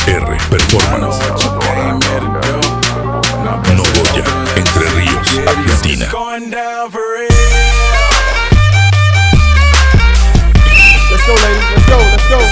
R Performance. Nogoya, Entre Ríos, Argentina. Let's go, ladies. Let's go. Let's go.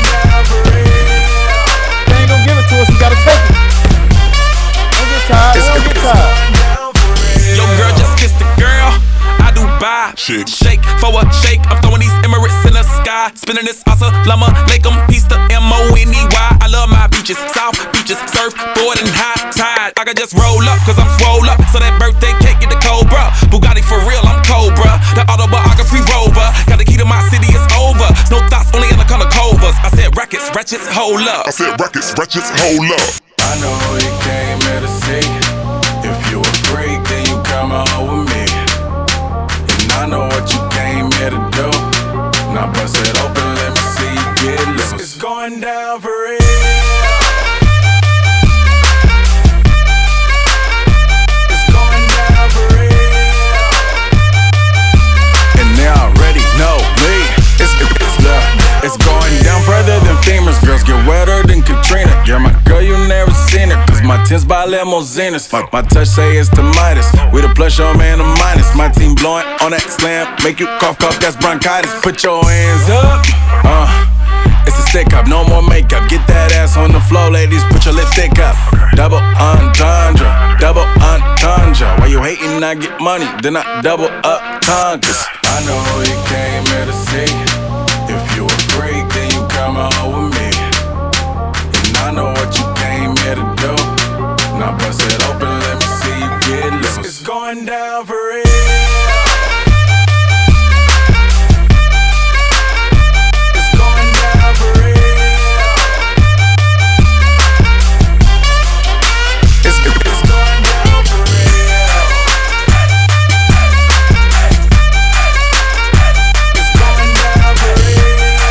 They ain't gonna give it to us. We gotta take it. Don't get tired. Don't get tired. Yo, girl, just kiss the girl. I do buy. Shake for a shake. I'm throwing these Emirates in the sky. Spinning this Assalamu alaikum. Peace to M-O-N-E-Y. I love my beaches, South beaches, surfboard and high tide. I can just roll up, cause I'm swole up. So that birthday cake get the Cobra. Bugatti for real, I'm Cobra. The autobiography rover. Got the key to my city, it's over. No thoughts, only in the color covers. I said rackets, ratchets, hold up. I said rackets, ratchets, hold up. I know you came here to see. If you a freak, then you come on with me. And I know what you came here to do. Now bust it open, let me see you get loose. It's going down for real. It's going down for real. And they already know me. It's going down further than femurs. Girls get wetter than Katrina. You're my girl, you never seen her. Cause my tins by limousines. My touch say it's the Midas. We the plus, your man the minus. My team blowing on that slam. Make you cough, that's bronchitis. Put your hands up. It's a stick up, no more makeup. Get that ass on the floor, ladies. Put your lipstick up. Double entendre, double entendre. Why you hating? I get money, then I double up conquers. I know you came here to see. If you a freak, then you come on with me. And I know what you came here to do. Now bust it open, let me see you get loose. It's going down for real. It's going down for real. It's going down for real. It's going down for real.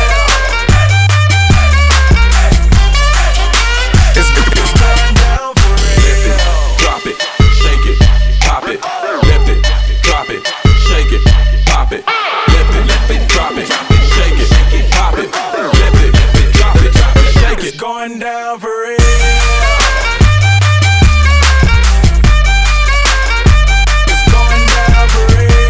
It's going down for real. Drop it, shake it, pop it, lift it, drop it, shake it, pop it, lift it, drop it, shake it, pop it, lift it, drop it, shake It's it. going down for real. It's going down for real.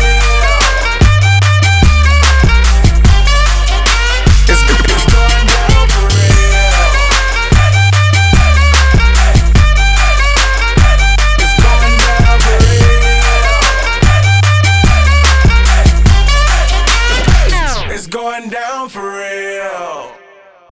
It's going down for real. It's going down for real. It's going down for real.